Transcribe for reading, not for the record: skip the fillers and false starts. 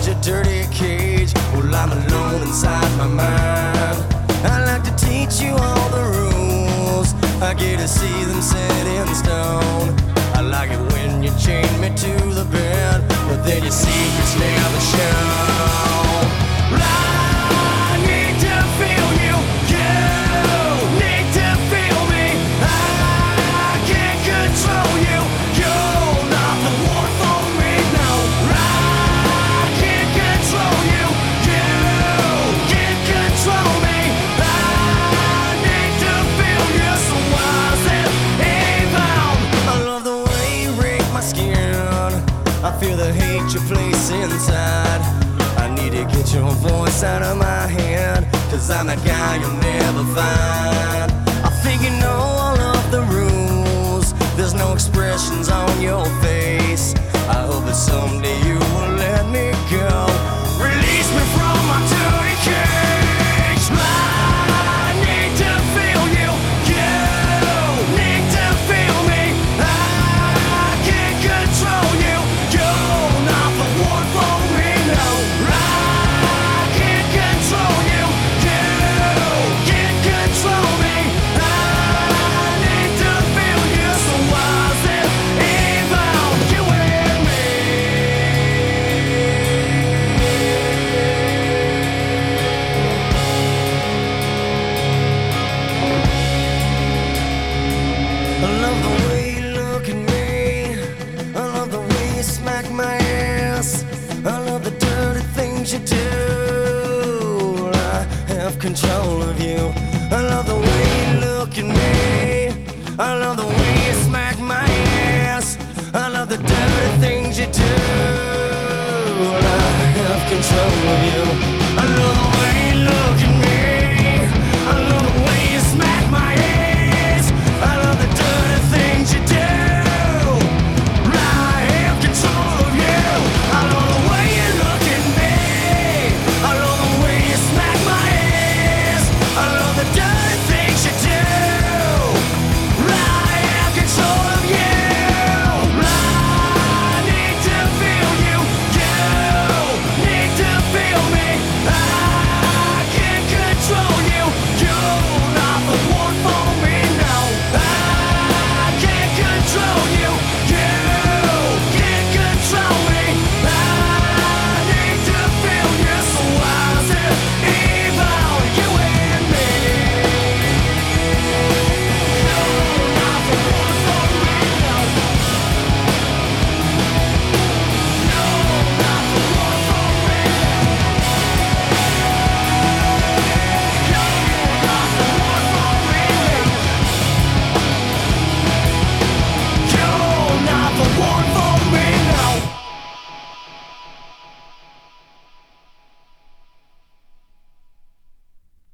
such a dirty cage. Well, I'm alone inside my mind. I like to teach you all the rules. I get to see them set in stone. I like it when you chain me to the bed, but then your secrets never show. I need to feel you, you need to feel me. I can't control you, you're not the one for me, no. I can't control you, you can't control me. I need to feel you, so why's it even? I love the way you rake my skin. I feel the hate you place inside. I need to get your voice out of my head, 'cause I'm the guy you'll never find. I think you know all of the rules. There's no expressions on your face. I hope that someday you will let me go. Release me from my dirty cage. I need to feel you, you need to feel me. I can't control you, you're not the one for me, no. I can't control you, you can't control me. I need to feel you, so why's it even you and me? I love the way you look at me. I love the way you smack my ass. I love the dirty things you do. I have control of you. I love the way you look at me. I love the way you smack my ass. I love the dirty things you do. I have control of you.